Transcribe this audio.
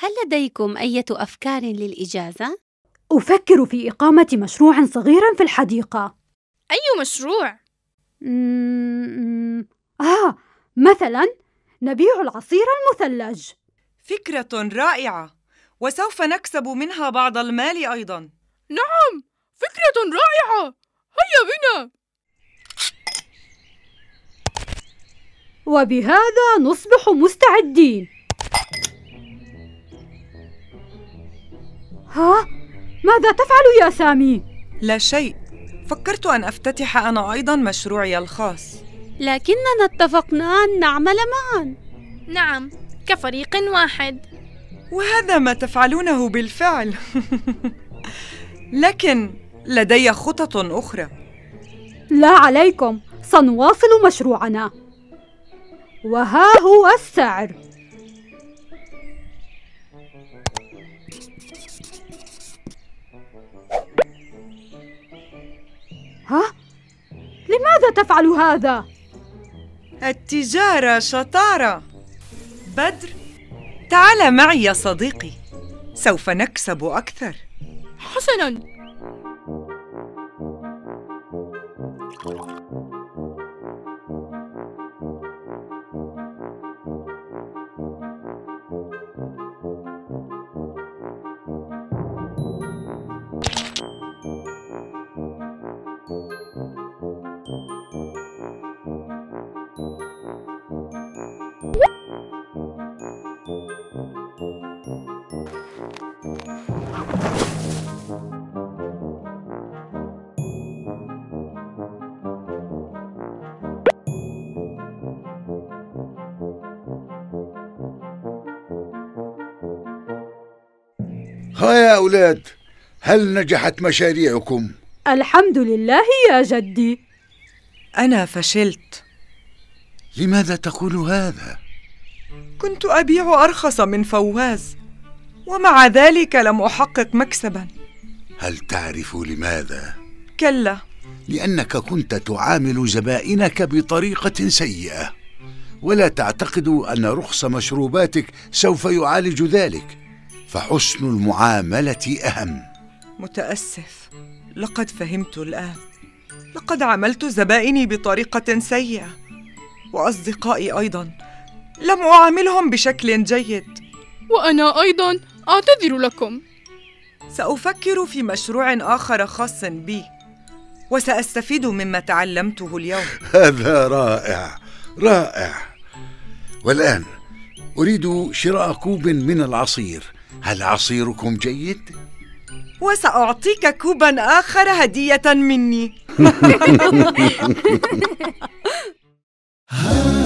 هل لديكم أي أفكار للإجازة؟ أفكر في إقامة مشروع صغير في الحديقة. أي مشروع؟ مثلا نبيع العصير المثلج. فكرة رائعة، وسوف نكسب منها بعض المال أيضاً. نعم، فكرة رائعة، هيا بنا. وبهذا نصبح مستعدين. ماذا تفعل يا سامي؟ لا شيء، فكرت أن أفتتح أنا أيضاً مشروعي الخاص. لكننا اتفقنا أن نعمل معاً. نعم، كفريق واحد. وهذا ما تفعلونه بالفعل. لكن لدي خطط أخرى. لا عليكم، سنواصل مشروعنا. وها هو السعر. لماذا تفعل هذا؟ التجارة شطارة. بدر، تعال معي يا صديقي، سوف نكسب أكثر. حسناً. ها يا أولاد، هل نجحت مشاريعكم؟ الحمد لله يا جدي. أنا فشلت. لماذا تقول هذا؟ كنت أبيع أرخص من فواز، ومع ذلك لم أحقق مكسباً. هل تعرف لماذا؟ كلا. لأنك كنت تعامل زبائنك بطريقة سيئة، ولا تعتقد أن رخص مشروباتك سوف يعالج ذلك، فحسن المعاملة أهم. متأسف، لقد فهمت الآن. لقد عاملت زبائني بطريقة سيئة، وأصدقائي أيضاً لم أعاملهم بشكل جيد. وأنا أيضاً أعتذر لكم. سأفكر في مشروع آخر خاص بي، وسأستفيد مما تعلمته اليوم. هذا رائع رائع. والآن أريد شراء كوب من العصير. هل عصيركم جيد؟ وسأعطيك كوباً آخر هدية مني.